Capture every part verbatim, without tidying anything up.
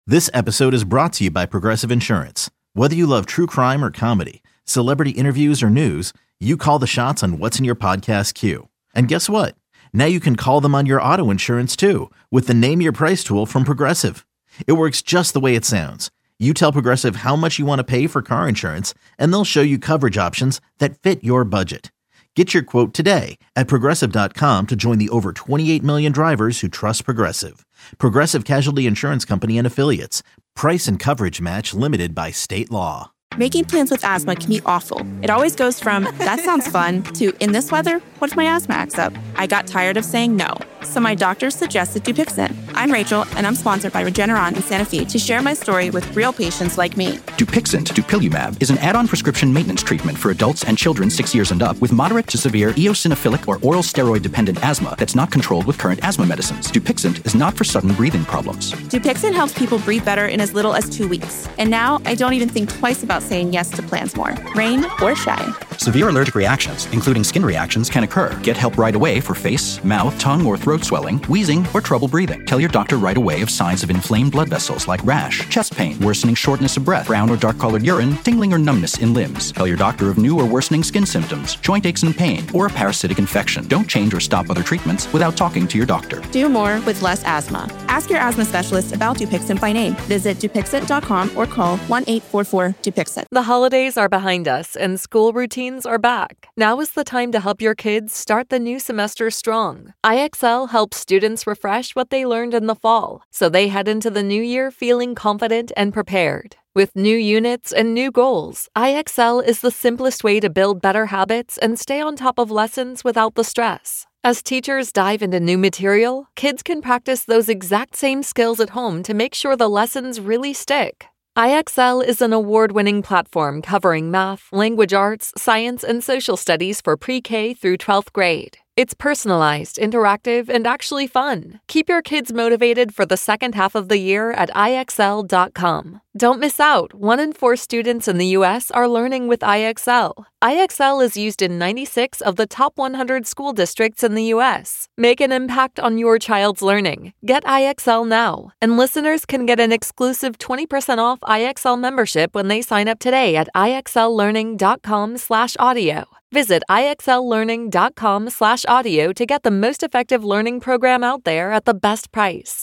This episode is brought to you by Progressive Insurance. Whether you love true crime or comedy, celebrity interviews or news, you call the shots on what's in your podcast queue. And guess what? Now you can call them on your auto insurance too with the Name Your Price tool from Progressive. It works just the way it sounds. You tell Progressive how much you want to pay for car insurance, and they'll show you coverage options that fit your budget. Get your quote today at Progressive dot com to join the over twenty-eight million drivers who trust Progressive. Progressive Casualty Insurance Company and Affiliates. Price and coverage match limited by state law. Making plans with asthma can be awful. It always goes from, that sounds fun, to, in this weather, what if my asthma acts up? I got tired of saying no, so my doctor suggested Dupixent. I'm Rachel, and I'm sponsored by Regeneron in Santa Fe to share my story with real patients like me. Dupixent, dupilumab, is an add-on prescription maintenance treatment for adults and children six years and up with moderate to severe eosinophilic or oral steroid-dependent asthma that's not controlled with current asthma medicines. Dupixent is not for sudden breathing problems. Dupixent helps people breathe better in as little as two weeks. And now I don't even think twice about saying yes to plans more, rain or shine. Severe allergic reactions, including skin reactions, can occur. Get help right away for face, mouth, tongue, or throat swelling, wheezing, or trouble breathing. Tell your doctor right away of signs of inflamed blood vessels like rash, chest pain, worsening shortness of breath, brown or dark-colored urine, tingling or numbness in limbs. Tell your doctor of new or worsening skin symptoms, joint aches and pain, or a parasitic infection. Don't change or stop other treatments without talking to your doctor. Do more with less asthma. Ask your asthma specialist about Dupixent by name. Visit Dupixent dot com or call one eight four four Dupixent. The holidays are behind us and school routines are back. Now is the time to help your kids start the new semester strong. I X L helps students refresh what they learned in the fall, so they head into the new year feeling confident and prepared. With new units and new goals, I X L is the simplest way to build better habits and stay on top of lessons without the stress. As teachers dive into new material, kids can practice those exact same skills at home to make sure the lessons really stick. I X L is an award-winning platform covering math, language arts, science, and social studies for pre-K through twelfth grade. It's personalized, interactive, and actually fun. Keep your kids motivated for the second half of the year at I X L dot com. Don't miss out. One in four students in the U S are learning with I X L. I X L is used in ninety-six of the top one hundred school districts in the U S. Make an impact on your child's learning. Get I X L now. And listeners can get an exclusive twenty percent off I X L membership when they sign up today at I X L learning dot com slash audio. Visit I X L learning dot com slash audio to get the most effective learning program out there at the best price.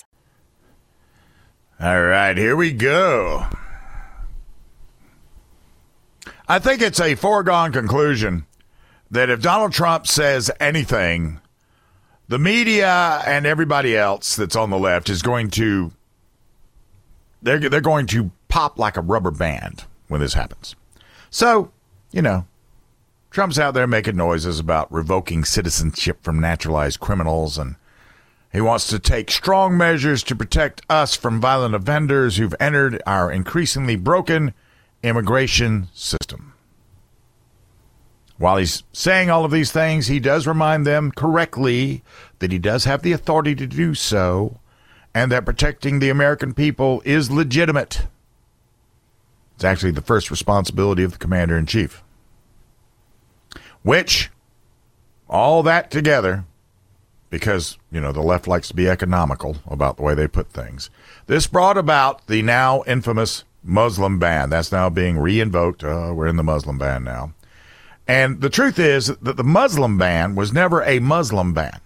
All right, here we go. I think it's a foregone conclusion that if Donald Trump says anything, the media and everybody else that's on the left is going to, they're, they're going to pop like a rubber band when this happens. So, you know, Trump's out there making noises about revoking citizenship from naturalized criminals, and he wants to take strong measures to protect us from violent offenders who've entered our increasingly broken immigration system. While he's saying all of these things, he does remind them correctly that he does have the authority to do so, and that protecting the American people is legitimate. It's actually the first responsibility of the commander-in-chief. Which, all that together, because, you know, the left likes to be economical about the way they put things, this brought about the now infamous Muslim ban. That's now being re-invoked. Uh, we're in the Muslim ban now. And the truth is that the Muslim ban was never a Muslim ban,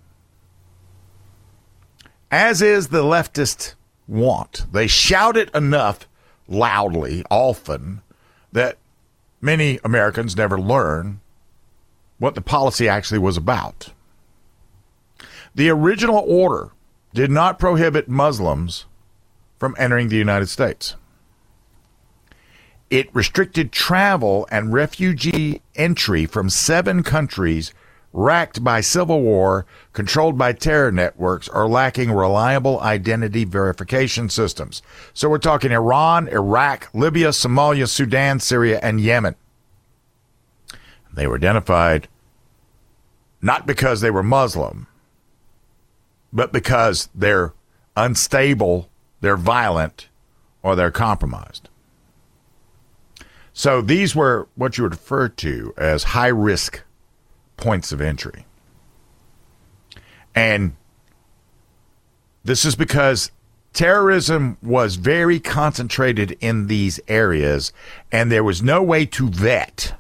as is the leftist want. They shout it enough loudly, often, that many Americans never learn what the policy actually was about. The original order did not prohibit Muslims from entering the United States. It restricted travel and refugee entry from seven countries racked by civil war, controlled by terror networks, or lacking reliable identity verification systems. So we're talking Iran, Iraq, Libya, Somalia, Sudan, Syria, and Yemen. They were identified not because they were Muslim, but because they're unstable, they're violent, or they're compromised. So these were what you would refer to as high-risk points of entry. And this is because terrorism was very concentrated in these areas, and there was no way to vet.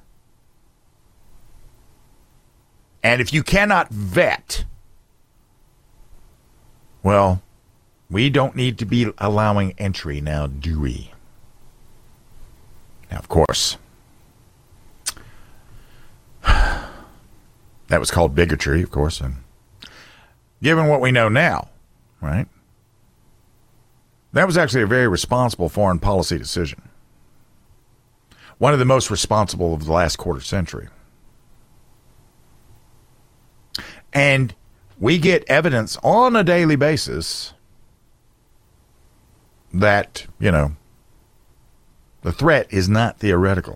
And if you cannot vet, well, we don't need to be allowing entry now, do we? Now, of course, that was called bigotry, of course, and given what we know now, right? That was actually a very responsible foreign policy decision. One of the most responsible of the last quarter century. And we get evidence on a daily basis that, you know, the threat is not theoretical.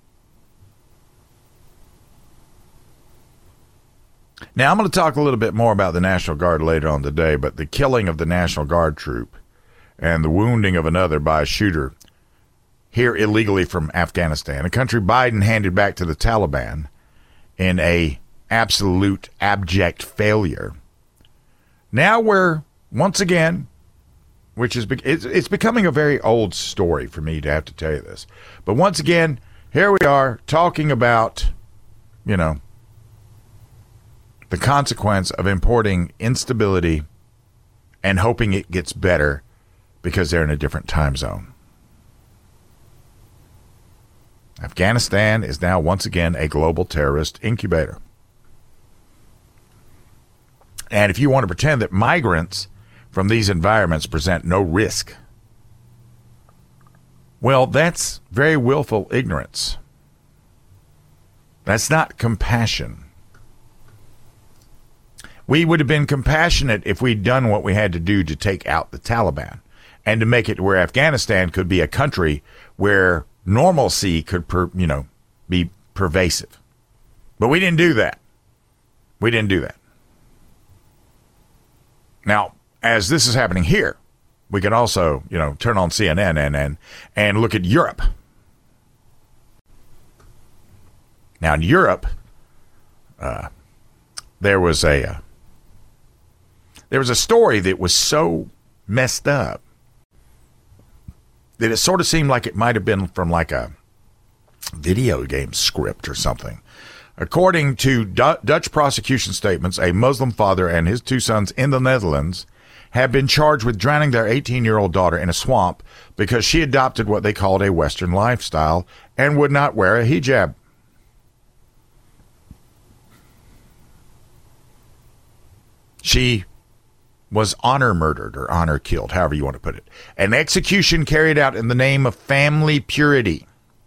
Now, I'm going to talk a little bit more about the National Guard later on today, but the killing of the National Guard troop and the wounding of another by a shooter here illegally from Afghanistan, a country Biden handed back to the Taliban in a absolute abject failure. Now we're once again, which is it's, it's becoming a very old story for me to have to tell you this, but once again, here we are talking about, you know, the consequence of importing instability and hoping it gets better because they're in a different time zone. Afghanistan is now once again a global terrorist incubator. And if you want to pretend that migrants from these environments present no risk, well, that's very willful ignorance. That's not compassion. We would have been compassionate if we'd done what we had to do to take out the Taliban and to make it where Afghanistan could be a country where normalcy could, per, you know, be pervasive. But we didn't do that. We didn't do that. Now, as this is happening here, we can also, you know, turn on C N N and and, and look at Europe. Now, in Europe, uh, there was a uh, there was a story that was so messed up that it sort of seemed like it might have been from like a video game script or something. According to D- Dutch prosecution statements, a Muslim father and his two sons in the Netherlands have been charged with drowning their eighteen-year-old daughter in a swamp because she adopted what they called a Western lifestyle and would not wear a hijab. She was honor murdered or honor killed, however you want to put it. An execution carried out in the name of family purity.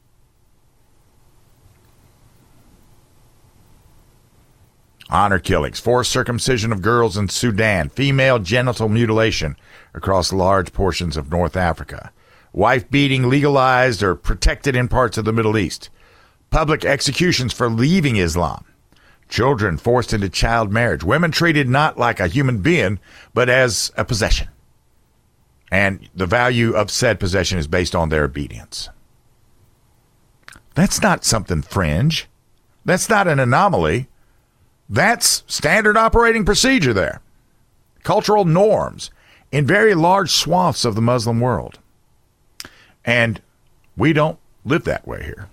Honor killings, forced circumcision of girls in Sudan, female genital mutilation across large portions of North Africa, wife beating legalized or protected in parts of the Middle East, public executions for leaving Islam, children forced into child marriage, women treated not like a human being, but as a possession. And the value of said possession is based on their obedience. That's not something fringe. That's not an anomaly. That's standard operating procedure there. Cultural norms in very large swaths of the Muslim world. And we don't live that way here.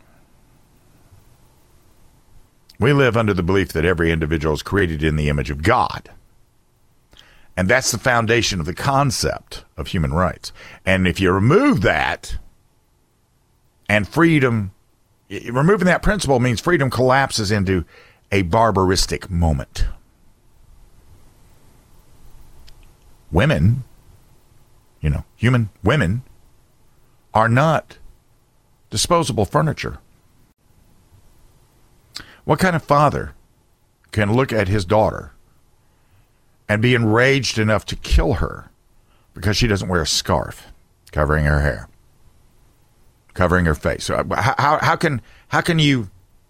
We live under the belief that every individual is created in the image of God. And that's the foundation of the concept of human rights. And if you remove that, and freedom, removing that principle means freedom collapses into a barbaristic moment. Women, you know, human women are not disposable furniture. What kind of father can look at his daughter and be enraged enough to kill her because she doesn't wear a scarf covering her hair, covering her face? So how, how can how can you,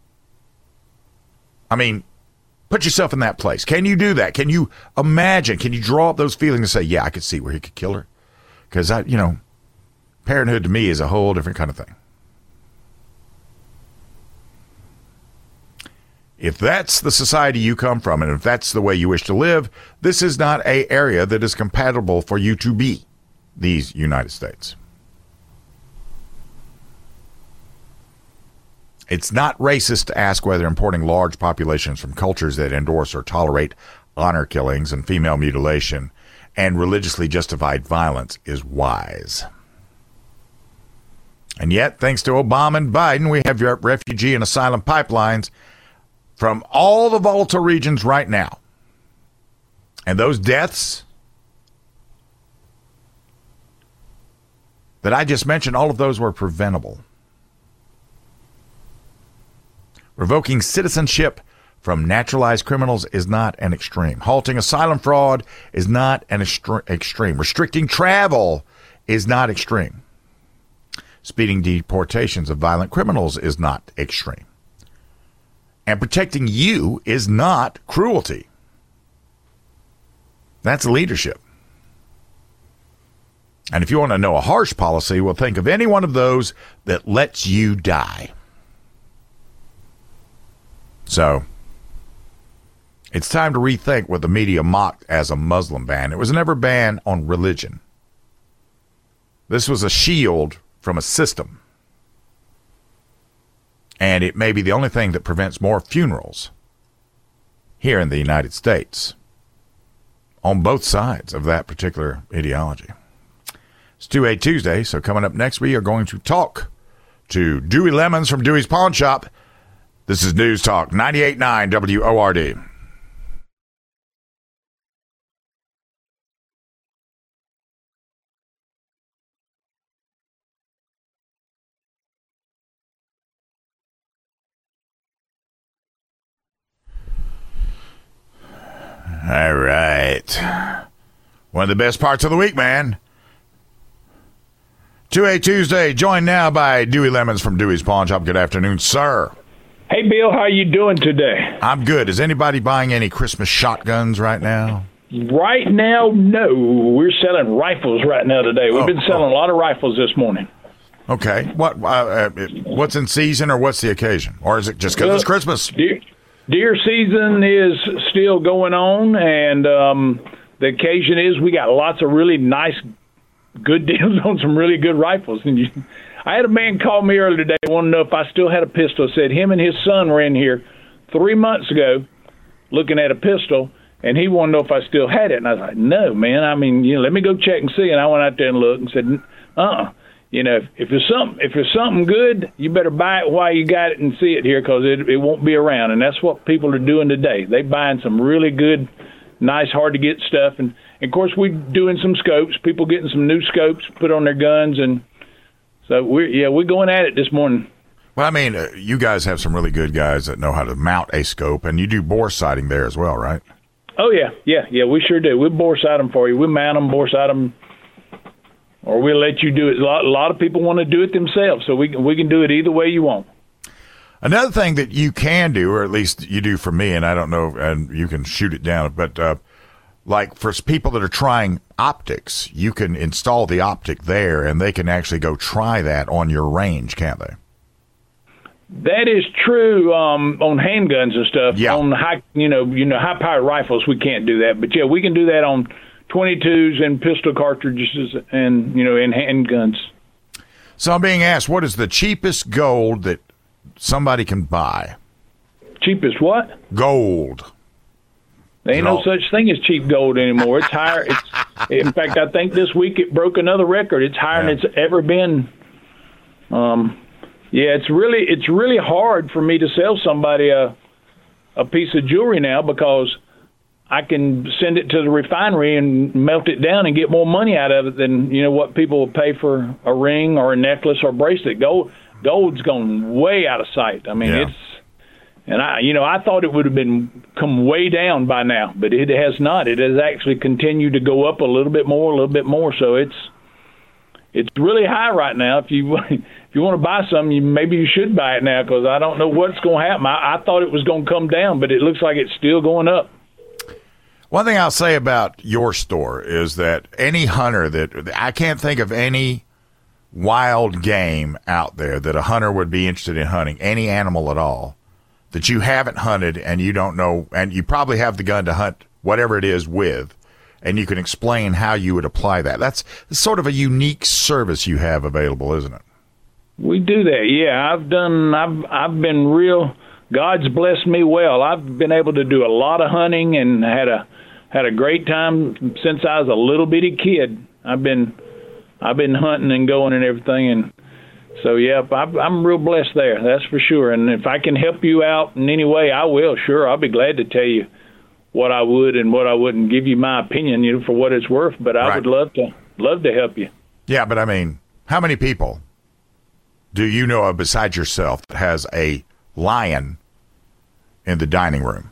I mean, put yourself in that place? Can you do that? Can you imagine? Can you draw up those feelings and say, yeah, I could see where he could kill her? Because, I, you know, parenthood to me is a whole different kind of thing. If that's the society you come from, and if that's the way you wish to live, this is not an area that is compatible for you to be. these United States. It's not racist to ask whether importing large populations from cultures that endorse or tolerate honor killings and female mutilation and religiously justified violence is wise. And yet, thanks to Obama and Biden, we have refugee and asylum pipelines from all the volatile regions right now. And those deaths that I just mentioned, all of those were preventable. Revoking citizenship from naturalized criminals is not an extreme. Halting asylum fraud is not an extre- extreme. Restricting travel is not extreme. Speeding deportations of violent criminals is not extreme. And protecting you is not cruelty. That's leadership. And if you want to know a harsh policy, well, think of any one of those that lets you die. So, it's time to rethink what the media mocked as a Muslim ban. It was never a ban on religion. This was a shield from a system. And it may be the only thing that prevents more funerals here in the United States on both sides of that particular ideology. It's two A Tuesday, so coming up next, we are going to talk to Dewey Lemons from Dewey's Pawn Shop. This is News Talk ninety-eight point nine W O R D. All right. One of the best parts of the week, man. two A Tuesday, joined now by Dewey Lemons from Dewey's Pawn Shop. Good afternoon, sir. Hey, Bill, how you doing today? I'm good. Is anybody buying any Christmas shotguns right now? Right now, no. We're selling rifles right now today. We've Oh, been selling oh. a lot of rifles this morning. Okay. What? Uh, uh, what's in season, or what's the occasion? Or is it just because Well, it's Christmas? Deer, deer season is still going on, and um, the occasion is we got lots of really nice, good deals on some really good rifles. And you, I had a man call me earlier today, wanted to know if I still had a pistol. Said him and his son were in here three months ago looking at a pistol, and he wanted to know if I still had it. And I was like, no, man. I mean, you know, let me go check and see. And I went out there and looked and said, uh-uh. You know, if, if there's something, if there's something good, you better buy it while you got it and see it here, because it, it won't be around. And that's what people are doing today. They buying some really good, nice, hard to get stuff. And, and of course, we're doing some scopes. People getting some new scopes put on their guns, and so we're yeah we're going at it this morning. Well, I mean, uh, you guys have some really good guys that know how to mount a scope, and you do bore sighting there as well, right? Oh yeah, yeah, yeah. We sure do. We bore sight them for you. We mount them, bore sight them. Or we'll let you do it. A lot, a lot of people want to do it themselves, so we can, we can do it either way you want. Another thing that you can do, or at least you do for me, and I don't know, and you can shoot it down, but uh, like for people that are trying optics, you can install the optic there, and they can actually go try that on your range, can't they? That is true um, on handguns and stuff. Yeah. On high, you know, you know, high-powered rifles, we can't do that. But yeah, we can do that on twenty-twos and pistol cartridges and, you know, in handguns. So I'm being asked, what is the cheapest gold that somebody can buy? Cheapest what? Gold. There ain't No. no such thing as cheap gold anymore. It's higher. It's in fact, I think this week it broke another record. It's higher Yeah. than it's ever been. Um, yeah, it's really it's really hard for me to sell somebody a a piece of jewelry now, because I can send it to the refinery and melt it down and get more money out of it than, you know, what people will pay for a ring or a necklace or bracelet. Gold, gold's gone way out of sight. I mean, Yeah. it's, and I, you know, I thought it would have been come way down by now, but it has not. It has actually continued to go up a little bit more, a little bit more. So it's, it's really high right now. If you, if you want to buy something, you, maybe you should buy it now, because I don't know what's going to happen. I, I thought it was going to come down, but it looks like it's still going up. One thing I'll say about your store is that any hunter that I can't think of any wild game out there that a hunter would be interested in hunting, any animal at all, that you haven't hunted and you don't know, and you probably have the gun to hunt whatever it is with, and you can explain how you would apply that. That's sort of a unique service you have available, isn't it? We do that. Yeah, I've done. I've I've been real. God's blessed me well. I've been able to do a lot of hunting and had a had a great time since I was a little bitty kid. I've been I've been hunting and going and everything, and so yeah, I'm, I'm real blessed there. That's for sure. And if I can help you out in any way, I will. Sure, I'll be glad to tell you what I would and what I wouldn't. Give you my opinion, you know, for what it's worth. But I right. would love to love to help you. Yeah, but I mean, how many people do you know of besides yourself that has a lion in the dining room?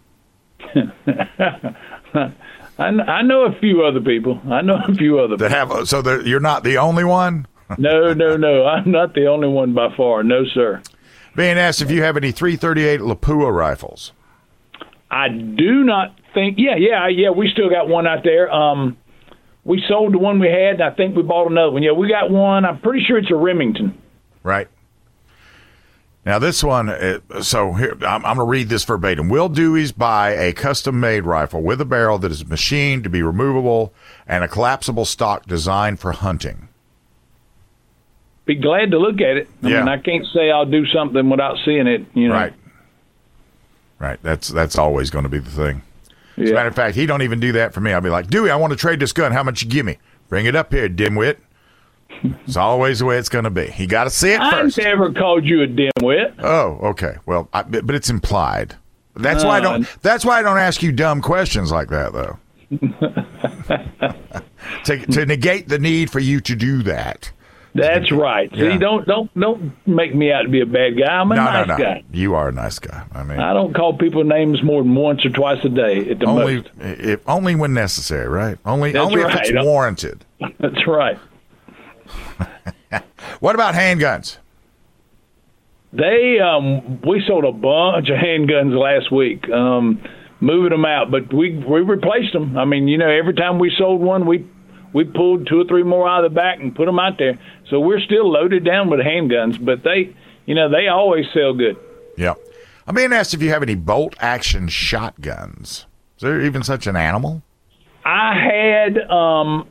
I, I know a few other people. I know a few other that people. have. So you're not the only one. no, no, no. I'm not the only one by far. No, sir. Being asked if you have any three thirty-eight Lapua rifles. I do not think. Yeah, yeah, yeah. We still got one out there. Um, we sold the one we had, and I think we bought another one. Yeah, we got one. I'm pretty sure it's a Remington. Right. Now, this one, uh, so here, I'm, I'm going to read this verbatim. Will Dewey's buy a custom-made rifle with a barrel that is machined to be removable and a collapsible stock designed for hunting? Be glad to look at it. I yeah. mean, I can't say I'll do something without seeing it, you know. Right. Right. That's that's always going to be the thing. Yeah. As a matter of fact, he don't even do that for me. I'll be like, Dewey, I want to trade this gun. How much you give me? Bring it up here, dimwit. It's always the way it's going to be. You got to see it first. I never called you a dimwit. Oh, okay. Well, I, but it's implied. That's uh, why I don't. That's why I don't ask you dumb questions like that, though. to, to negate the need for you to do that. That's right. Yeah. See, don't don't don't make me out to be a bad guy. I'm a no, nice no, no. guy. You are a nice guy. I mean, I don't call people names more than once or twice a day at the only, most. If only when necessary, right? Only That's only right. if it's warranted. That's right. What about handguns? They um, we sold a bunch of handguns last week, um, moving them out, but we we replaced them. I mean, you know, every time we sold one, we we pulled two or three more out of the back and put them out there. So we're still loaded down with handguns, but they, you know, they always sell good. Yeah. I'm being asked if you have any bolt-action shotguns. Is there even such an animal? I had, um,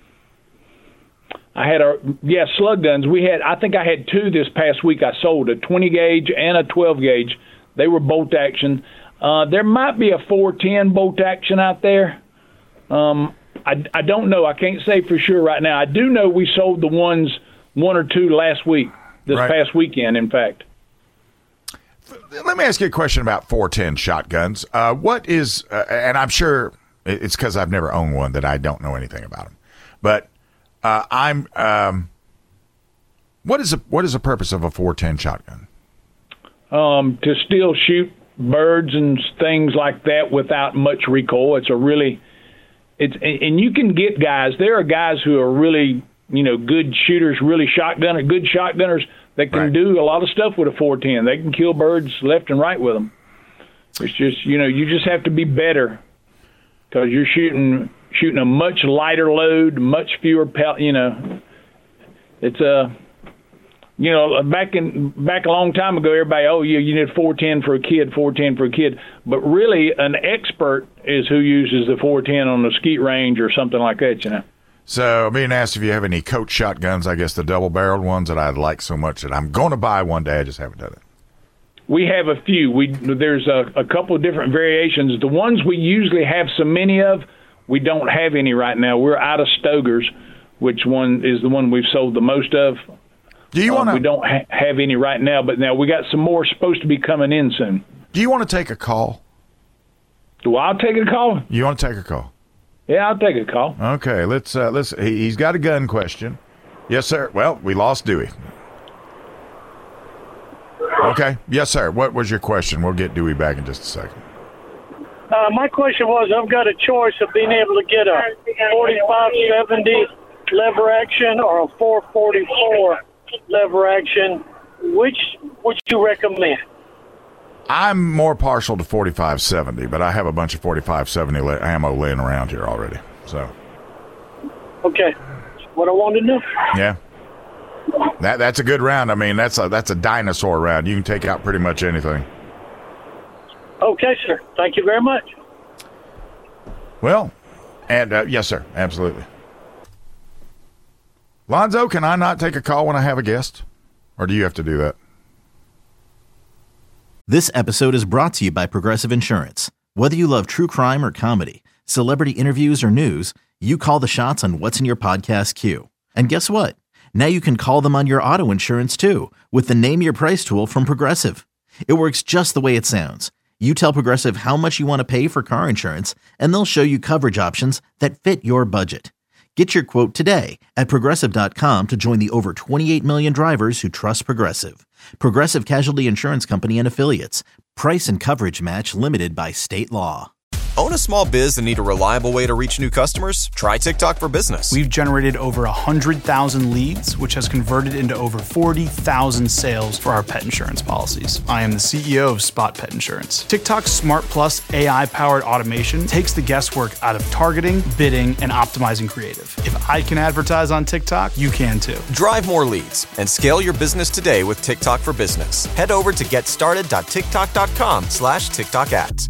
I had a yeah slug guns. We had, I think I had two this past week. I sold a twenty gauge and a twelve gauge. They were bolt action. Uh, there might be a four ten bolt action out there. Um, I, I don't know. I can't say for sure right now. I do know we sold the ones one or two last week, this right. past weekend, in fact. Let me ask you a question about four ten shotguns. Uh, what is, uh, and I'm sure it's because I've never owned one that I don't know anything about them, but uh, I'm, um, what is, a, what is the purpose of a four ten shotgun? Um, to still shoot birds and things like that without much recoil. It's a really... It's and you can get guys. There are guys who are really, you know, good shooters, really shotgunner, good shotgunners that can right. do a lot of stuff with a four ten. They can kill birds left and right with them. It's just, you know, you just have to be better because you're shooting shooting a much lighter load, much fewer pellet. You know, it's a, you know, back in back a long time ago, everybody, oh, yeah, you need four ten for a kid, four ten for a kid. But really, an expert is who uses the four ten on the skeet range or something like that, you know. So I'm being asked if you have any Coach shotguns, I guess the double-barreled ones that I'd like so much that I'm going to buy one day. I just haven't done it. We have a few. We There's a, a couple of different variations. The ones we usually have so many of, we don't have any right now. We're out of Stogers, which one is the one we've sold the most of. Do you want to? Uh, we don't ha- have any right now, but now we got some more supposed to be coming in soon. Do you want to take a call? Do I take a call? You want to take a call? Yeah, I'll take a call. Okay, let's uh, let's. He, he's got a gun question. Yes, sir. Well, we lost Dewey. Okay. Yes, sir. What was your question? We'll get Dewey back in just a second. Uh, my question was, I've got a choice of being able to get a forty-five seventy lever action or a four forty-four lever action. Which would you recommend? I'm more partial to forty-five seventy, but I have a bunch of forty-five seventy la- ammo laying around here already. So. Okay. What I wanted to know. Yeah. That that's a good round. I mean, that's a that's a dinosaur round. You can take out pretty much anything. Okay, sir. Thank you very much. Well, And uh, yes, sir. Absolutely. Lonzo, can I not take a call when I have a guest? Or do you have to do that? This episode is brought to you by Progressive Insurance. Whether you love true crime or comedy, celebrity interviews or news, you call the shots on what's in your podcast queue. And guess what? Now you can call them on your auto insurance too with the Name Your Price tool from Progressive. It works just the way it sounds. You tell Progressive how much you want to pay for car insurance, and they'll show you coverage options that fit your budget. Get your quote today at Progressive dot com to join the over twenty-eight million drivers who trust Progressive. Progressive Casualty Insurance Company and Affiliates. Price and coverage match limited by state law. Own a small biz and need a reliable way to reach new customers? Try TikTok for Business. We've generated over one hundred thousand leads, which has converted into over forty thousand sales for our pet insurance policies. I am the C E O of Spot Pet Insurance. TikTok's Smart Plus A I-powered automation takes the guesswork out of targeting, bidding, and optimizing creative. If I can advertise on TikTok, you can too. Drive more leads and scale your business today with TikTok for Business. Head over to getstarted.tiktok.com slash TikTok ads.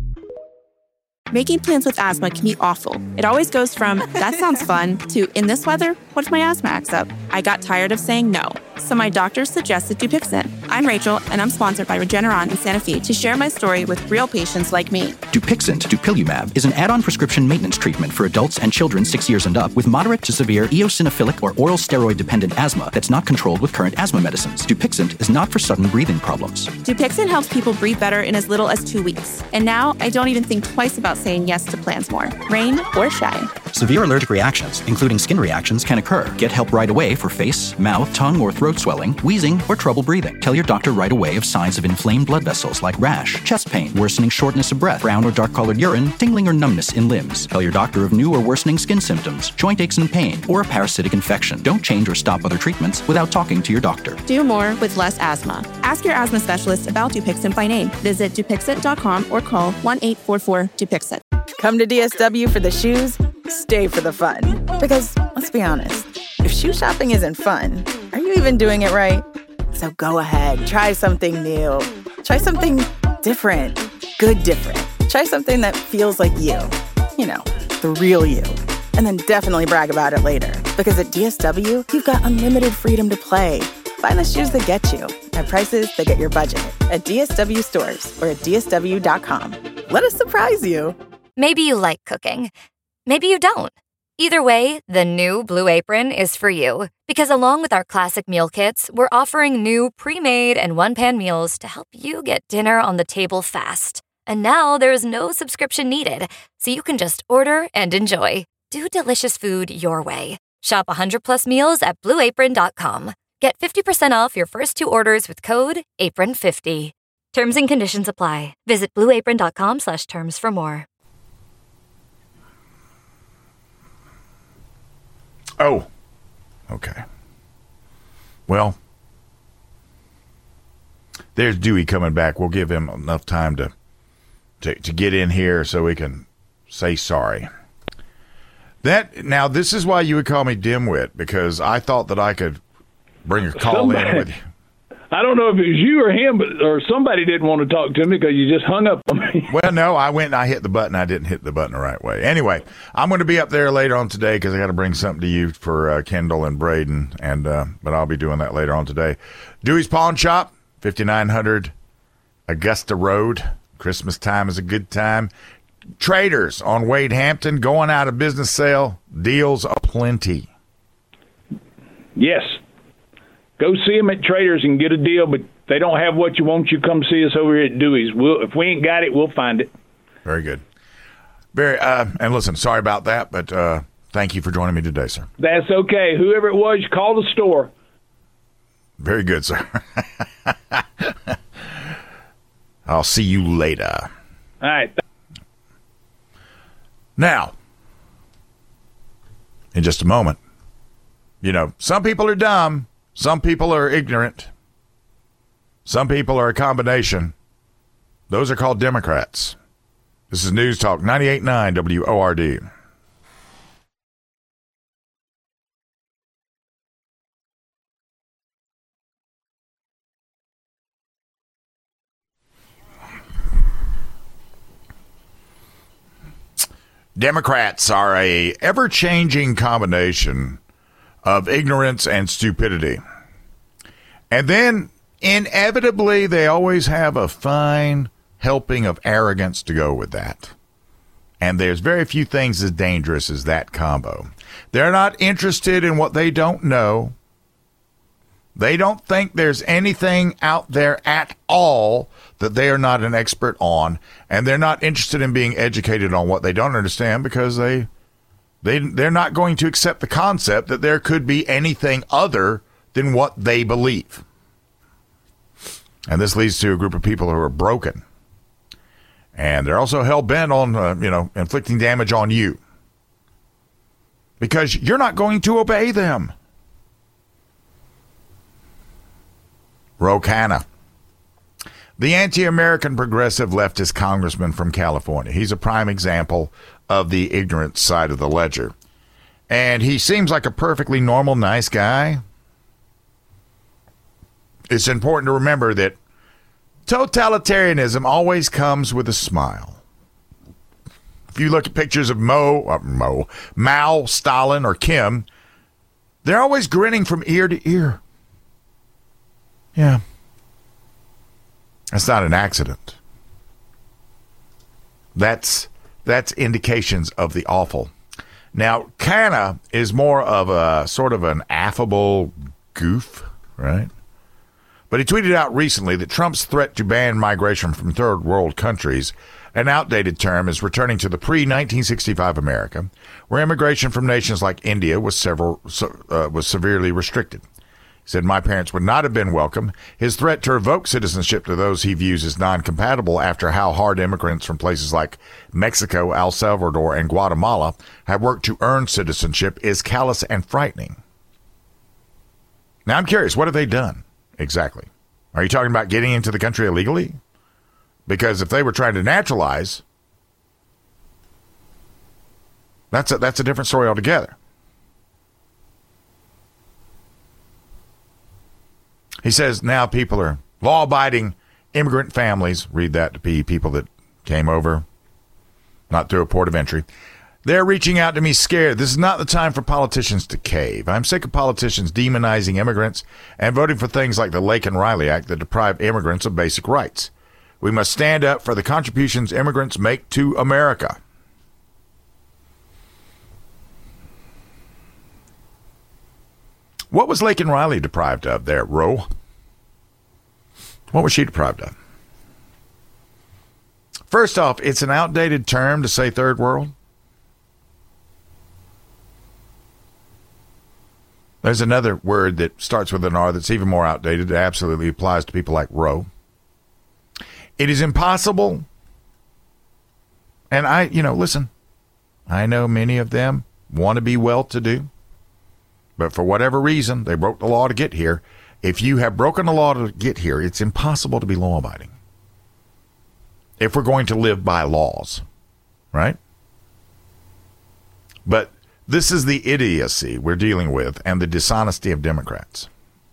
Making plans with asthma can be awful. It always goes from, that sounds fun, to, in this weather, what if my asthma acts up? I got tired of saying no, so my doctor suggested Dupixent. I'm Rachel, and I'm sponsored by Regeneron in Santa Fe to share my story with real patients like me. Dupixent, Dupilumab, is an add-on prescription maintenance treatment for adults and children six years and up with moderate to severe eosinophilic or oral steroid-dependent asthma that's not controlled with current asthma medicines. Dupixent is not for sudden breathing problems. Dupixent helps people breathe better in as little as two weeks. And now, I don't even think twice about saying yes to plans more, rain or shine. Severe allergic reactions, including skin reactions, can occur. Get help right away for face, mouth, tongue, or throat swelling, wheezing, or trouble breathing. Tell your doctor right away of signs of inflamed blood vessels like rash, chest pain, worsening shortness of breath, brown or dark-colored urine, tingling or numbness in limbs. Tell your doctor of new or worsening skin symptoms, joint aches and pain, or a parasitic infection. Don't change or stop other treatments without talking to your doctor. Do more with less asthma. Ask your asthma specialist about Dupixent by name. Visit Dupixent dot com or call one eight four four Dupixent. Come to D S W for the shoes, stay for the fun. Because, let's be honest, if shoe shopping isn't fun, are you even doing it right? So go ahead, try something new. Try something different. Good different. Try something that feels like you. You know, the real you. And then definitely brag about it later. Because at D S W, you've got unlimited freedom to play. Find the shoes that get you at prices that get your budget at D S W stores or at D S W dot com. Let us surprise you. Maybe you like cooking. Maybe you don't. Either way, the new Blue Apron is for you. Because along with our classic meal kits, we're offering new pre-made and one-pan meals to help you get dinner on the table fast. And now there's no subscription needed, so you can just order and enjoy. Do delicious food your way. Shop one hundred plus meals at blue apron dot com. Get fifty percent off your first two orders with code apron fifty. Terms and conditions apply. Visit blue apron dot com slash terms for more. Oh, okay. Well, there's Dewey coming back. We'll give him enough time to, to, to get in here so we can say sorry. That now, this is why you would call me dimwit, because I thought that I could bring a call somebody, in with you. I don't know if it was you or him, but or somebody didn't want to talk to me because you just hung up on me. Well, no, I went and I hit the button. I didn't hit the button the right way. Anyway, I'm going to be up there later on today because I got to bring something to you for uh, Kendall and Braden, and uh, but I'll be doing that later on today. Dewey's Pawn Shop, fifty-nine hundred Augusta Road. Christmas time is a good time. Traders on Wade Hampton, going out of business sale. Deals aplenty. Yes. Go see them at Traders and get a deal, but if they don't have what you want, you come see us over here at Dewey's. We'll, if we ain't got it, we'll find it. Very good. Very. Uh, and listen, sorry about that, but uh, thank you for joining me today, sir. That's okay. Whoever it was, call the store. Very good, sir. I'll see you later. All right. Now, in just a moment, you know, some people are dumb. Some people are ignorant. Some people are a combination. Those are called Democrats. This is News Talk ninety-eight point nine W O R D. Democrats are a ever-changing combination of ignorance and stupidity. And then, inevitably, they always have a fine helping of arrogance to go with that. And there's very few things as dangerous as that combo. They're not interested in what they don't know. They don't think there's anything out there at all that they are not an expert on, and they're not interested in being educated on what they don't understand because they, they, they're not going to accept the concept that there could be anything other than what they believe. And this leads to a group of people who are broken. And they're also hell-bent on, uh, you know, inflicting damage on you. Because you're not going to obey them. Ro Khanna, the anti-American progressive leftist congressman from California. He's a prime example of the ignorant side of the ledger. And he seems like a perfectly normal, nice guy. It's important to remember that totalitarianism always comes with a smile. If you look at pictures of Mo, uh, Mo, Mao, Stalin, or Kim, they're always grinning from ear to ear. Yeah. That's not an accident. That's that's indications of the awful. Now, Khanna is more of a sort of an affable goof, right? But he tweeted out recently that Trump's threat to ban migration from third world countries, an outdated term, is returning to the pre nineteen sixty-five America, where immigration from nations like India was several uh, was severely restricted. He said, "My parents would not have been welcome." His threat to revoke citizenship to those he views as non-compatible after how hard immigrants from places like Mexico, El Salvador, and Guatemala have worked to earn citizenship is callous and frightening. Now, I'm curious, what have they done exactly? Are you talking about getting into the country illegally? Because if they were trying to naturalize, that's a, that's a different story altogether. He says now people are law-abiding immigrant families. Read that to be people that came over, not through a port of entry. They're reaching out to me scared. This is not the time for politicians to cave. I'm sick of politicians demonizing immigrants and voting for things like the Lake and Riley Act that deprive immigrants of basic rights. We must stand up for the contributions immigrants make to America. What was Lake and Riley deprived of there, Ro? What was she deprived of? First off, it's an outdated term to say third world. There's another word that starts with an R that's even more outdated. It absolutely applies to people like Ro. It is impossible. And I, you know, listen, I know many of them want to be well-to-do. But for whatever reason, they broke the law to get here. If you have broken the law to get here, it's impossible to be law-abiding. If we're going to live by laws, right? But this is the idiocy we're dealing with and the dishonesty of Democrats.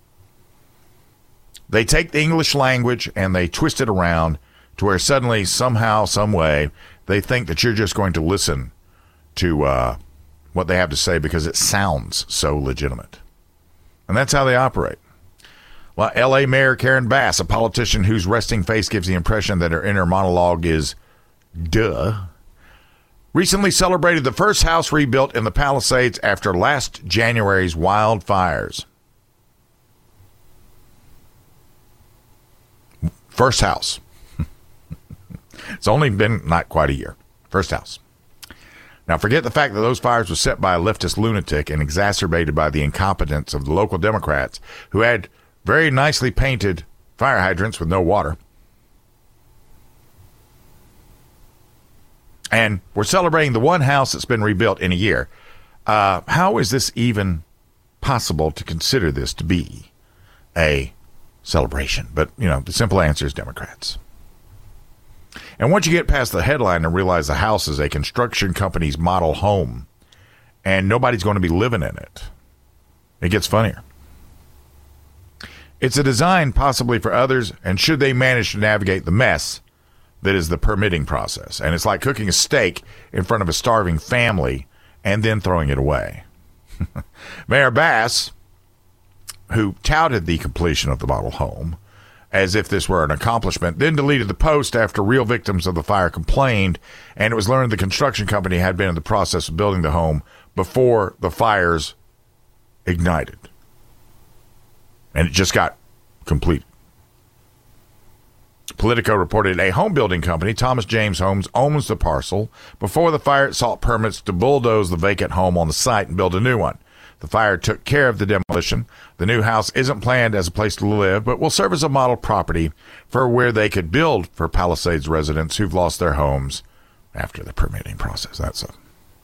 They take the English language and they twist it around to where suddenly, somehow, some way, they think that you're just going to listen to uh, what they have to say because it sounds so legitimate. And that's how they operate. Well, L A Mayor Karen Bass, a politician whose resting face gives the impression that her inner monologue is duh, recently celebrated the first house rebuilt in the Palisades after last January's wildfires. First house. It's only been not quite a year. First house. Now, forget the fact that those fires were set by a leftist lunatic and exacerbated by the incompetence of the local Democrats who had very nicely painted fire hydrants with no water. And we're celebrating the one house that's been rebuilt in a year. Uh, how is this even possible to consider this to be a celebration? But, you know, the simple answer is Democrats. And once you get past the headline and realize the house is a construction company's model home and nobody's going to be living in it, it gets funnier. It's a design possibly for others, and should they manage to navigate the mess, that is the permitting process. And it's like cooking a steak in front of a starving family and then throwing it away. Mayor Bass, who touted the completion of the model home as if this were an accomplishment, then deleted the post after real victims of the fire complained, and it was learned the construction company had been in the process of building the home before the fires ignited. And it just got completed. Politico reported a home building company, Thomas James Homes, owns the parcel. Before the fire, it sought permits to bulldoze the vacant home on the site and build a new one. The fire took care of the demolition. The new house isn't planned as a place to live, but will serve as a model property for where they could build for Palisades residents who've lost their homes after the permitting process. That's a...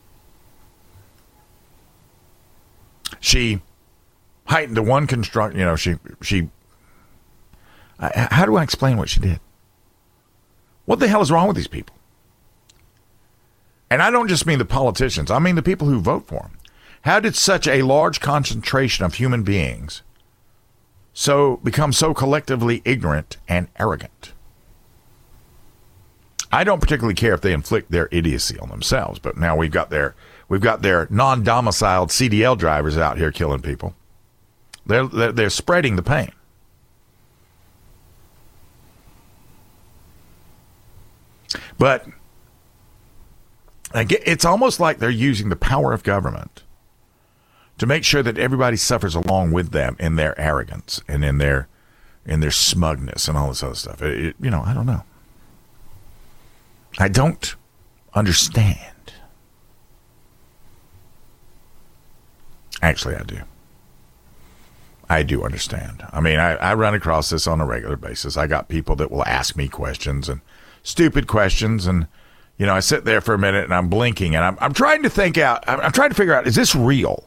She heightened the one construct, you know, she, she, I, how do I explain what she did? What the hell is wrong with these people? And I don't just mean the politicians. I mean the people who vote for them. How did such a large concentration of human beings so become so collectively ignorant and arrogant? I don't particularly care if they inflict their idiocy on themselves, but now we've got their we've got their non-domiciled C D L drivers out here killing people. They're they're, they're spreading the pain. But again, it's almost like they're using the power of government to make sure that everybody suffers along with them in their arrogance and in their in their smugness and all this other stuff. It, it, you know, I don't know. I don't understand. Actually, I do. I do understand. I mean, I, I run across this on a regular basis. I got people that will ask me questions and stupid questions, and you know, I sit there for a minute and I'm blinking and I'm I'm trying to think out. I'm, I'm trying to figure out, is this real?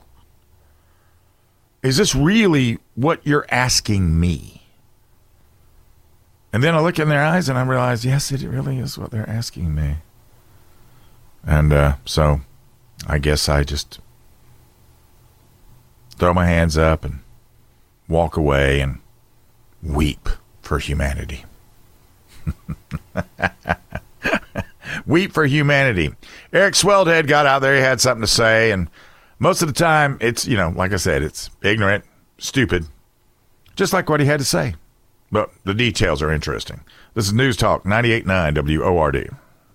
Is this really what you're asking me? And then I look in their eyes and I realize, yes, it really is what they're asking me. And uh, so I guess I just throw my hands up and walk away and weep for humanity. Weep for humanity. Eric Swelthead got out there. He had something to say, and most of the time, it's, you know, like I said, it's ignorant, stupid, just like what he had to say. But the details are interesting. This is News Talk ninety-eight point nine W O R D.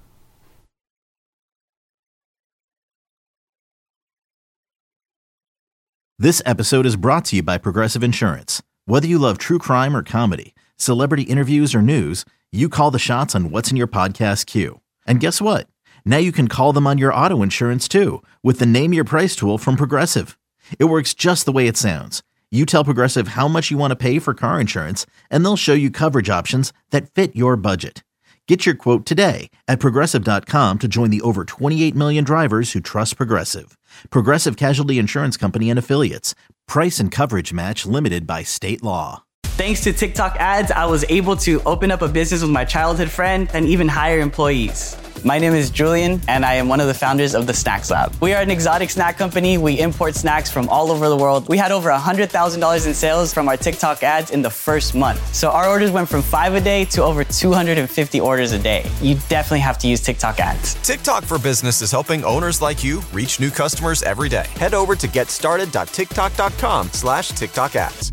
This episode is brought to you by Progressive Insurance. Whether you love true crime or comedy, celebrity interviews or news, you call the shots on what's in your podcast queue. And guess what? Now you can call them on your auto insurance too with the Name Your Price tool from Progressive. It works just the way it sounds. You tell Progressive how much you want to pay for car insurance, and they'll show you coverage options that fit your budget. Get your quote today at Progressive dot com to join the over twenty-eight million drivers who trust Progressive. Progressive Casualty Insurance Company and Affiliates. Price and coverage match limited by state law. Thanks to TikTok ads, I was able to open up a business with my childhood friend and even hire employees. My name is Julian, and I am one of the founders of the Snacks Lab. We are an exotic snack company. We import snacks from all over the world. We had over one hundred thousand dollars in sales from our TikTok ads in the first month. So our orders went from five a day to over two hundred fifty orders a day. You definitely have to use TikTok ads. TikTok for Business is helping owners like you reach new customers every day. Head over to getstarted.tiktok.com slash TikTok ads.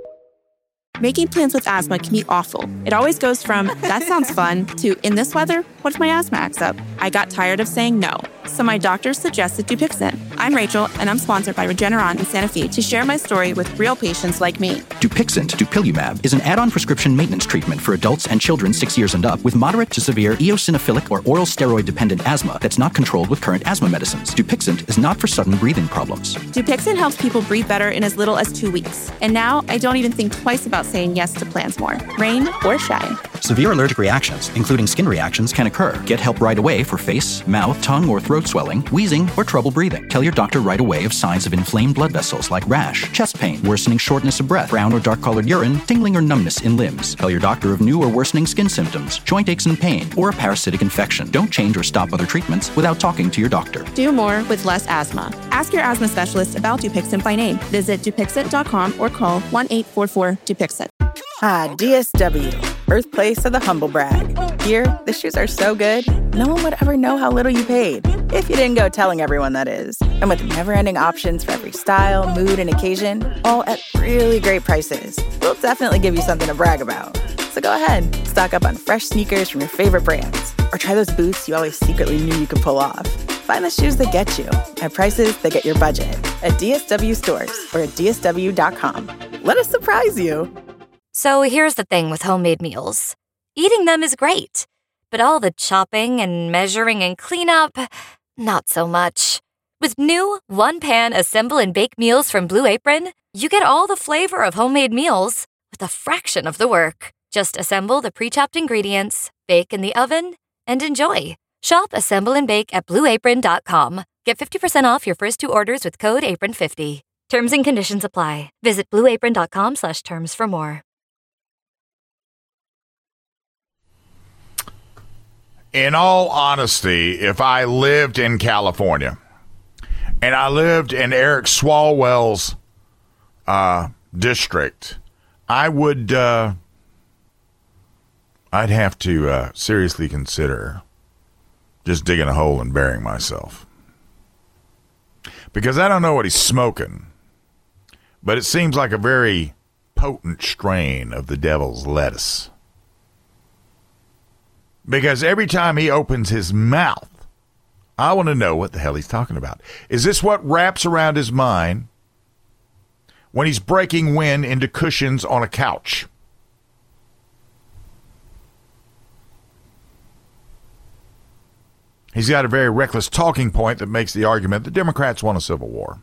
Making plans with asthma can be awful. It always goes from, that sounds fun, to, in this weather, what if my asthma acts up? I got tired of saying no, so my doctor suggested Dupixent. I'm Rachel, and I'm sponsored by Regeneron in Santa Fe to share my story with real patients like me. Dupixent, dupilumab, is an add-on prescription maintenance treatment for adults and children six years and up with moderate to severe eosinophilic or oral steroid-dependent asthma that's not controlled with current asthma medicines. Dupixent is not for sudden breathing problems. Dupixent helps people breathe better in as little as two weeks. And now I don't even think twice about saying yes to plans more, rain or shine. Severe allergic reactions, including skin reactions, can occur. Get help right away for face, mouth, tongue, or throat swelling, wheezing, or trouble breathing. Tell your doctor right away of signs of inflamed blood vessels like rash, chest pain, worsening shortness of breath, brown or dark-colored urine, tingling or numbness in limbs. Tell your doctor of new or worsening skin symptoms, joint aches and pain, or a parasitic infection. Don't change or stop other treatments without talking to your doctor. Do more with less asthma. Ask your asthma specialist about Dupixent by name. Visit Dupixent dot com or call one eight four four Dupixent. Ah, D S W, birthplace of the humble brag. Here, the shoes are so good, no one would ever know how little you paid. If you didn't go telling everyone, that is. And with never-ending options for every style, mood, and occasion, all at really great prices, we'll definitely give you something to brag about. So go ahead, stock up on fresh sneakers from your favorite brands, or try those boots you always secretly knew you could pull off. Find the shoes that get you at prices that get your budget at D S W stores or at D S W dot com. Let us surprise you. So here's the thing with homemade meals. Eating them is great, but all the chopping and measuring and cleanup, not so much. With new one-pan assemble and bake meals from Blue Apron, you get all the flavor of homemade meals with a fraction of the work. Just assemble the pre-chopped ingredients, bake in the oven, and enjoy. Shop Assemble and Bake at blue apron dot com. Get fifty percent off your first two orders with code apron fifty. Terms and conditions apply. Visit blue apron dot com slash terms for more. In all honesty, if I lived in California and I lived in Eric Swalwell's uh, district, I would... Uh, I'd have to uh, seriously consider just digging a hole and burying myself. Because I don't know what he's smoking, but it seems like a very potent strain of the devil's lettuce. Because every time he opens his mouth, I want to know what the hell he's talking about. Is this what wraps around his mind when he's breaking wind into cushions on a couch? He's got a very reckless talking point that makes the argument the Democrats want a civil war.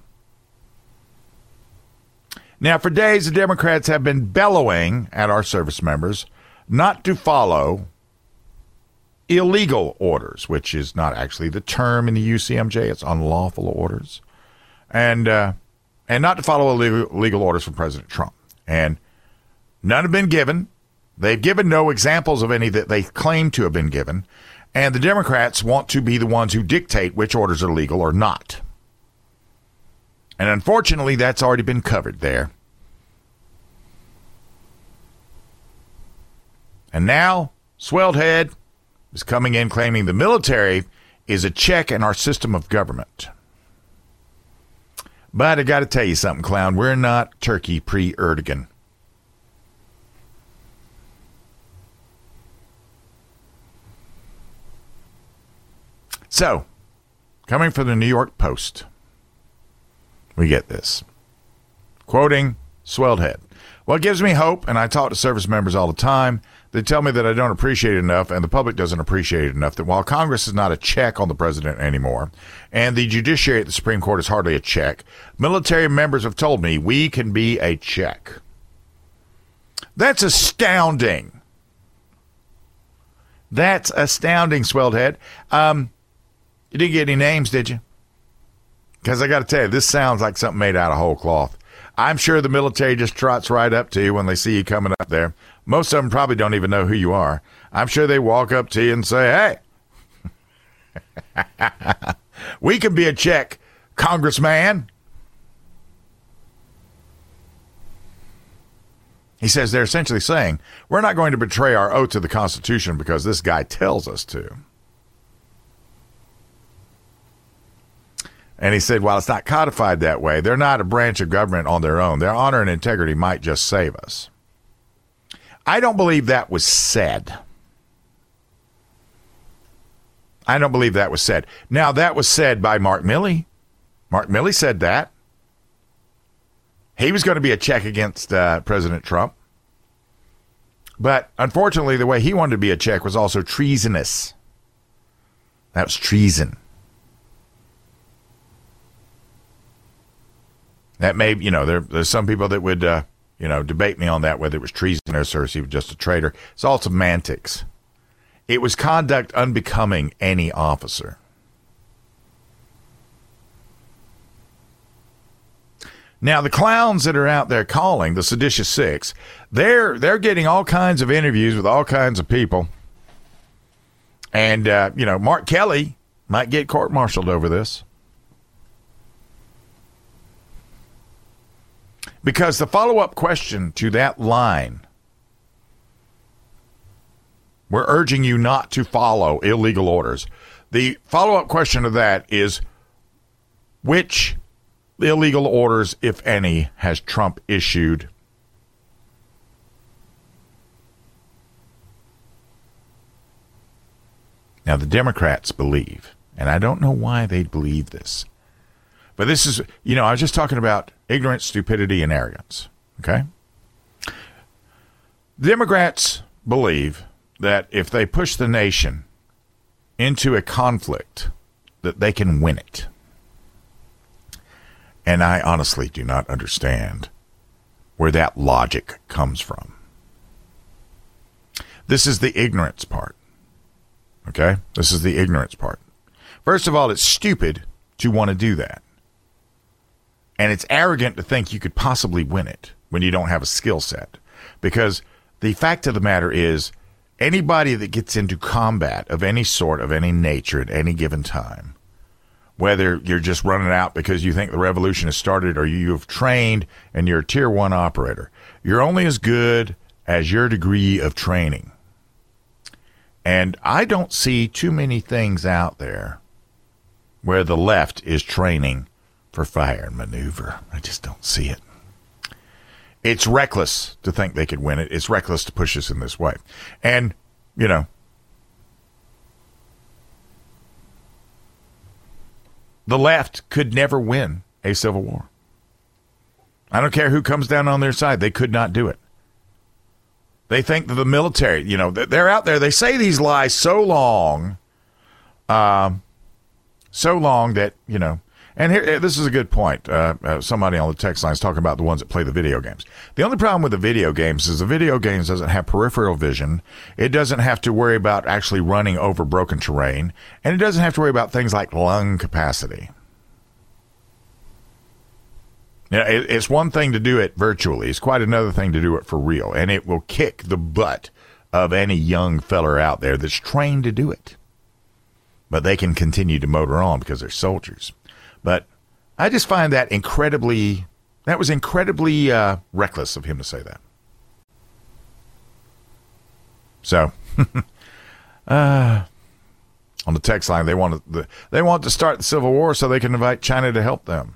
Now, for days, the Democrats have been bellowing at our service members not to follow illegal orders, which is not actually the term in the U C M J. It's unlawful orders. And uh, and not to follow illegal, illegal orders from President Trump. And none have been given. They've given no examples of any that they claim to have been given. And the Democrats want to be the ones who dictate which orders are legal or not. And unfortunately, that's already been covered there. And now, Swelled Head is coming in claiming the military is a check in our system of government. But I got to tell you something, clown. We're not Turkey pre-Erdogan. So, coming from the New York Post, we get this. Quoting Swelled Head. Well, it gives me hope, and I talk to service members all the time. They tell me that I don't appreciate it enough, and the public doesn't appreciate it enough, that while Congress is not a check on the president anymore, and the judiciary at the Supreme Court is hardly a check, military members have told me we can be a check. That's astounding. That's astounding, Swelled Head. Um... You didn't get any names, did you? Because I got to tell you, this sounds like something made out of whole cloth. I'm sure the military just trots right up to you when they see you coming up there. Most of them probably don't even know who you are. I'm sure they walk up to you and say, hey, we can be a check, Congressman. He says they're essentially saying, we're not going to betray our oath to the Constitution because this guy tells us to. And he said, while it's not codified that way, they're not a branch of government on their own. Their honor and integrity might just save us. I don't believe that was said. I don't believe that was said. Now, that was said by Mark Milley. Mark Milley said that. He was going to be a check against uh, President Trump. But unfortunately, the way he wanted to be a check was also treasonous. That was treason. That may, you know, there, there's some people that would, uh, you know, debate me on that, whether it was treasonous or if he was just a traitor. It's all semantics. It was conduct unbecoming any officer. Now, the clowns that are out there calling the Seditious Six, they're they're getting all kinds of interviews with all kinds of people. And, uh, you know, Mark Kelly might get court-martialed over this. Because the follow-up question to that line We're urging you not to follow illegal orders. The follow-up question to that is, which illegal orders, if any, has Trump issued? Now, the Democrats believe, and I don't know why they believe this, but this is, you know, I was just talking about ignorance, stupidity, and arrogance, okay? The Democrats believe that if they push the nation into a conflict, that they can win it. And I honestly do not understand where that logic comes from. This is the ignorance part. Okay? This is the ignorance part. First of all, it's stupid to want to do that. And it's arrogant to think you could possibly win it when you don't have a skill set. Because the fact of the matter is, anybody that gets into combat of any sort, of any nature at any given time, whether you're just running out because you think the revolution has started or you have trained and you're a tier one operator, you're only as good as your degree of training. And I don't see too many things out there where the left is training for fire and maneuver. I just don't see it. It's reckless to think they could win it. It's reckless to push us in this way. And, you know, the left could never win a civil war. I don't care who comes down on their side. They could not do it. They think that the military, you know, they're out there. They say these lies so long, um, so long that, you know, and here, this is a good point. Uh, uh, somebody on the text line is talking about the ones that play the video games. The only problem with the video games is the video games doesn't have peripheral vision. It doesn't have to worry about actually running over broken terrain. And it doesn't have to worry about things like lung capacity. You know, it, it's one thing to do it virtually. It's quite another thing to do it for real. And it will kick the butt of any young feller out there that's trained to do it. But they can continue to motor on because they're soldiers. But I just find that incredibly, that was incredibly uh, reckless of him to say that. So, uh, on the text line, they want to they want to start the Civil War so they can invite China to help them.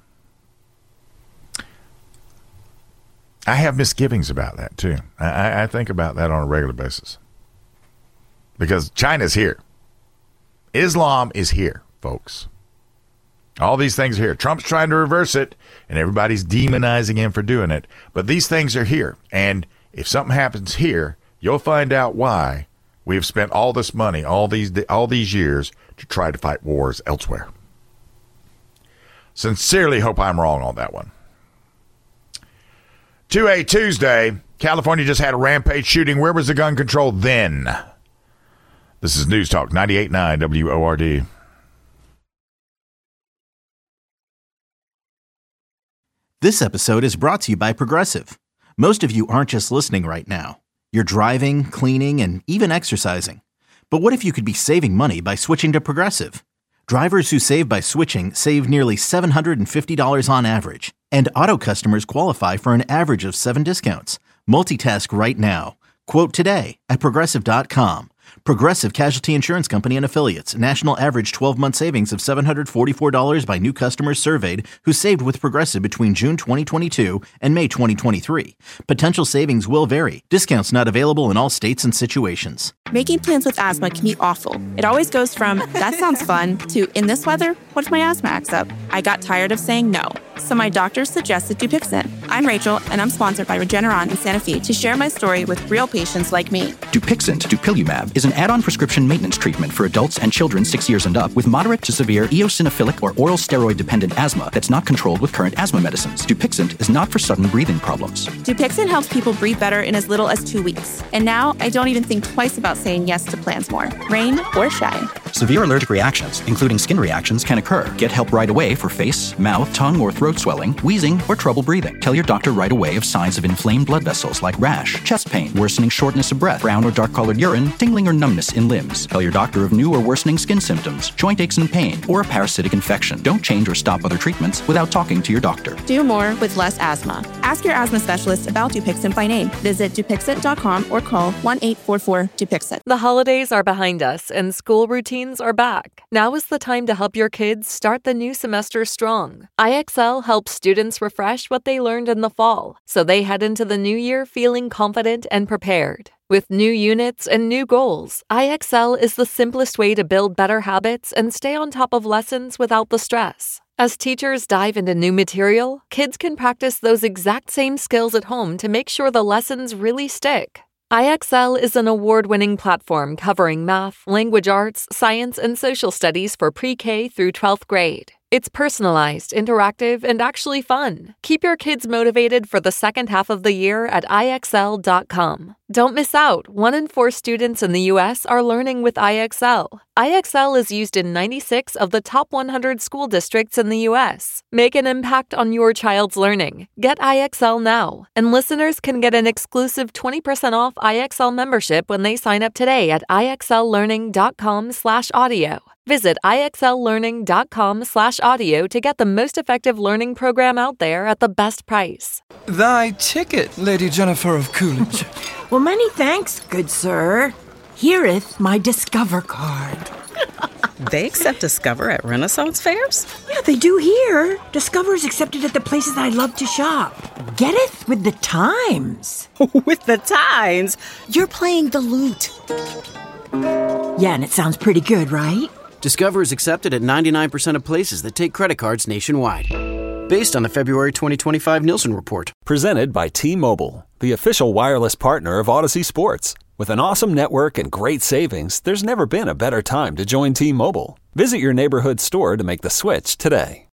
I have misgivings about that too. I, I think about that on a regular basis because China's here. Islam is here, folks. All these things are here. Trump's trying to reverse it, and everybody's demonizing him for doing it. But these things are here. And if something happens here, you'll find out why we have spent all this money, all these all these years, to try to fight wars elsewhere. Sincerely hope I'm wrong on that one. two A Tuesday, California just had a rampage shooting. Where was the gun control then? This is News Talk ninety-eight point nine W O R D. This episode is brought to you by Progressive. Most of you aren't just listening right now. You're driving, cleaning, and even exercising. But what if you could be saving money by switching to Progressive? Drivers who save by switching save nearly seven hundred fifty dollars on average. And auto customers qualify for an average of seven discounts. Multitask right now. Quote today at Progressive dot com. Progressive Casualty Insurance Company and Affiliates. National average twelve-month savings of seven hundred forty-four dollars by new customers surveyed who saved with Progressive between June twenty twenty-two and May twenty twenty-three. Potential savings will vary. Discounts not available in all states and situations. Making plans with asthma can be awful. It always goes from, that sounds fun, to, in this weather, what if my asthma acts up? I got tired of saying no. So my doctor suggested Dupixent. I'm Rachel, and I'm sponsored by Regeneron in Santa Fe to share my story with real patients like me. Dupixent, dupilumab, is an add-on prescription maintenance treatment for adults and children six years and up with moderate to severe eosinophilic or oral steroid-dependent asthma that's not controlled with current asthma medicines. Dupixent is not for sudden breathing problems. Dupixent helps people breathe better in as little as two weeks. And now I don't even think twice about saying yes to plans more, rain or shine. Severe allergic reactions, including skin reactions, can occur. Get help right away for face, mouth, tongue, or throat swelling, wheezing, or trouble breathing. Tell your doctor right away of signs of inflamed blood vessels like rash, chest pain, worsening shortness of breath, brown or dark-colored urine, tingling or numbness in limbs. Tell your doctor of new or worsening skin symptoms, joint aches and pain, or a parasitic infection. Don't change or stop other treatments without talking to your doctor. Do more with less asthma. Ask your asthma specialist about Dupixent by name. Visit Dupixent dot com or call one eight four four Dupixent. The holidays are behind us and school routines are back. Now is the time to help your kids start the new semester strong. I X L helps students refresh what they learned in the fall, so they head into the new year feeling confident and prepared. With new units and new goals, I X L is the simplest way to build better habits and stay on top of lessons without the stress. As teachers dive into new material, kids can practice those exact same skills at home to make sure the lessons really stick. I X L is an award-winning platform covering math, language arts, science, and social studies for pre-K through twelfth grade. It's personalized, interactive, and actually fun. Keep your kids motivated for the second half of the year at I X L dot com. Don't miss out. One in four students in the U S are learning with I X L. I X L is used in ninety-six of the top one hundred school districts in the U S. Make an impact on your child's learning. Get I X L now. And listeners can get an exclusive twenty percent off I X L membership when they sign up today at I X L learning dot com slash audio. Visit I X L learning dot com slash audio to get the most effective learning program out there at the best price. Thy ticket, Lady Jennifer of Coolidge. Well, many thanks, good sir. Hereeth my Discover card. They accept Discover at Renaissance fairs? Yeah, they do here. Discover is accepted at the places I love to shop. Getteth with the times. With the times? You're playing the lute. Yeah, and it sounds pretty good, right? Discover is accepted at ninety-nine percent of places that take credit cards nationwide. Based on the February twenty twenty-five Nielsen report. Presented by T-Mobile, the official wireless partner of Odyssey Sports. With an awesome network and great savings, there's never been a better time to join T-Mobile. Visit your neighborhood store to make the switch today.